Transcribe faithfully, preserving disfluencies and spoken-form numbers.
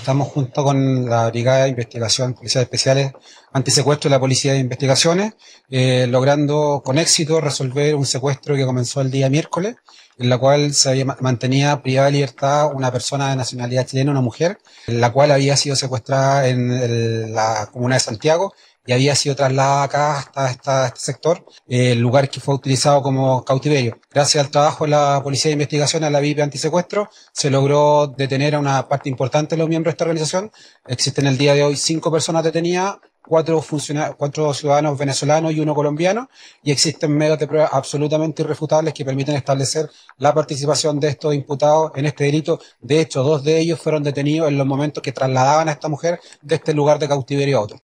estamos junto con la Brigada de Investigación Policiales Especiales Antisecuestro y la Policía de Investigaciones, eh, logrando con éxito resolver un secuestro que comenzó el día miércoles, en la cual se había, mantenía privada de libertad una persona de nacionalidad chilena, una mujer, la cual había sido secuestrada en el, la comuna de Santiago y había sido trasladada acá hasta esta, este sector, eh, el lugar que fue utilizado como cautiverio. Gracias al trabajo de la Policía de Investigación, a la V I P Antisecuestro, se logró detener a una parte importante de los miembros de esta organización. Existen el día de hoy cinco personas detenidas, cuatro funcionarios, cuatro ciudadanos venezolanos y uno colombiano, y existen medios de prueba absolutamente irrefutables que permiten establecer la participación de estos imputados en este delito. De hecho, dos de ellos fueron detenidos en los momentos que trasladaban a esta mujer de este lugar de cautiverio a otro.